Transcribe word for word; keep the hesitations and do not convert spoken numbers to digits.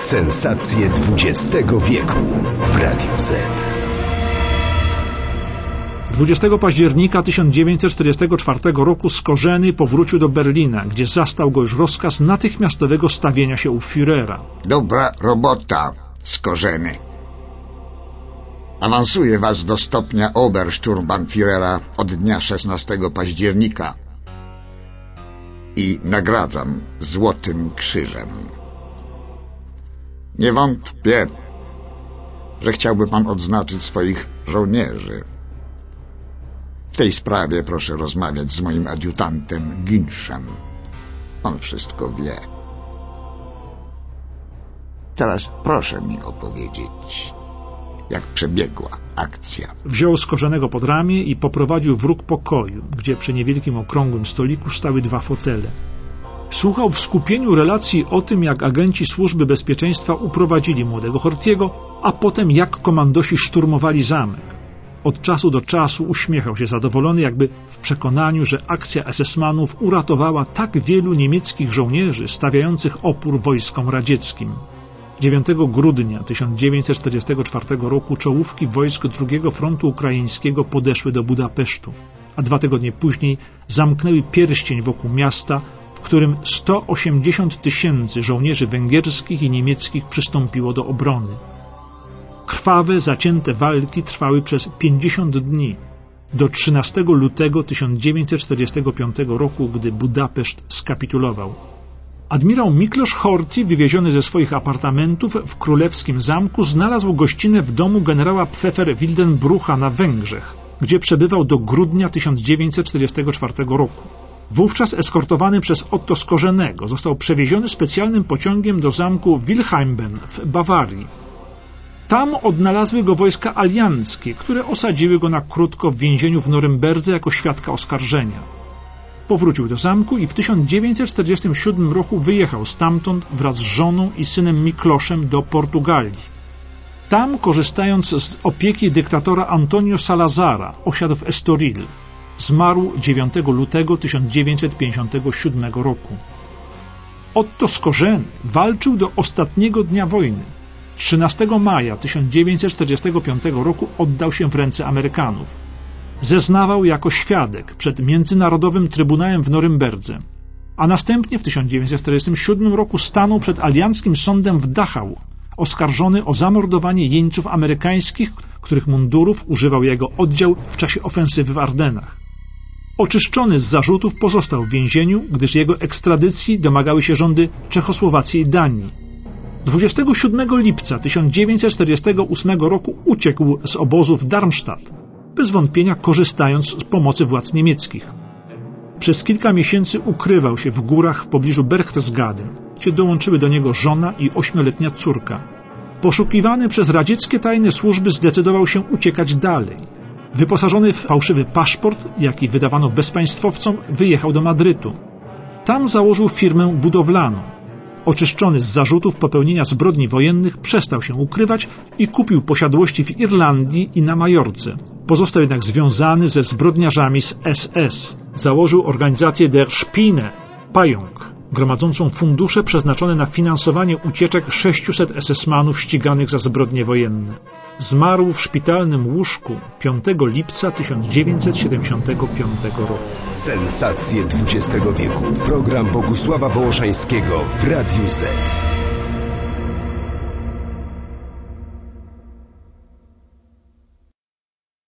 Sensacje dwudziestego wieku w Radiu Z. dwudziestego października tysiąc dziewięćset czterdziestego czwartego roku Skorzeny powrócił do Berlina, gdzie zastał go już rozkaz natychmiastowego stawienia się u Führera. Dobra robota, Skorzeny. Awansuję was do stopnia Obersturmbannführera od dnia szesnastego października i nagradzam Złotym Krzyżem. Nie wątpię, że chciałby pan odznaczyć swoich żołnierzy. W tej sprawie proszę rozmawiać z moim adiutantem Günschem. On wszystko wie. Teraz proszę mi opowiedzieć, jak przebiegła akcja. Wziął Skorzenego pod ramię i poprowadził w róg pokoju, gdzie przy niewielkim okrągłym stoliku stały dwa fotele. Słuchał w skupieniu relacji o tym, jak agenci Służby Bezpieczeństwa uprowadzili młodego Horthyego, a potem jak komandosi szturmowali zamek. Od czasu do czasu uśmiechał się zadowolony, jakby w przekonaniu, że akcja esesmanów uratowała tak wielu niemieckich żołnierzy stawiających opór wojskom radzieckim. dziewiątego grudnia tysiąc dziewięćset czterdziestego czwartego roku czołówki wojsk drugiego Frontu Ukraińskiego podeszły do Budapesztu, a dwa tygodnie później zamknęły pierścień wokół miasta, w którym sto osiemdziesiąt tysięcy żołnierzy węgierskich i niemieckich przystąpiło do obrony. Krwawe, zacięte walki trwały przez pięćdziesiąt dni, do trzynastego lutego tysiąc dziewięćset czterdziestego piątego roku, gdy Budapeszt skapitulował. Admirał Miklos Horthy, wywieziony ze swoich apartamentów w królewskim zamku, znalazł gościnę w domu generała Pfeffer-Wildenbrucha na Węgrzech, gdzie przebywał do grudnia tysiąc dziewięćset czterdziestego czwartego roku. Wówczas eskortowany przez Otto Skorzenego został przewieziony specjalnym pociągiem do zamku Wilhelmben w Bawarii. Tam odnalazły go wojska alianckie, które osadziły go na krótko w więzieniu w Norymberdze jako świadka oskarżenia. Powrócił do zamku i w tysiąc dziewięćset czterdziestym siódmym roku wyjechał stamtąd wraz z żoną i synem Mikloszem do Portugalii. Tam, korzystając z opieki dyktatora Antonio Salazara, osiadł w Estoril. Zmarł dziewiątego lutego tysiąc dziewięćset pięćdziesiątego siódmego roku. Otto Skorzeny walczył do ostatniego dnia wojny. trzynastego maja tysiąc dziewięćset czterdziestego piątego roku oddał się w ręce Amerykanów. Zeznawał jako świadek przed Międzynarodowym Trybunałem w Norymberdze, a następnie w tysiąc dziewięćset czterdziestym siódmym roku stanął przed alianckim sądem w Dachau, oskarżony o zamordowanie jeńców amerykańskich, których mundurów używał jego oddział w czasie ofensywy w Ardennach. Oczyszczony z zarzutów pozostał w więzieniu, gdyż jego ekstradycji domagały się rządy Czechosłowacji i Danii. dwudziestego siódmego lipca tysiąc dziewięćset czterdziestego ósmego roku uciekł z obozu w Darmstadt, bez wątpienia korzystając z pomocy władz niemieckich. Przez kilka miesięcy ukrywał się w górach w pobliżu Berchtesgaden, gdzie dołączyły do niego żona i ośmioletnia córka. Poszukiwany przez radzieckie tajne służby zdecydował się uciekać dalej. Wyposażony w fałszywy paszport, jaki wydawano bezpaństwowcom, wyjechał do Madrytu. Tam założył firmę budowlaną. Oczyszczony z zarzutów popełnienia zbrodni wojennych, przestał się ukrywać i kupił posiadłości w Irlandii i na Majorce. Pozostał jednak związany ze zbrodniarzami z S S. Założył organizację Der Spinne, Pająk, gromadzącą fundusze przeznaczone na finansowanie ucieczek sześciuset esesmanów ściganych za zbrodnie wojenne. Zmarł w szpitalnym łóżku piątego lipca tysiąc dziewięćset siedemdziesiątego piątego roku. Sensacje dwudziestego wieku. Program Bogusława Wołoszańskiego w Radiu Z.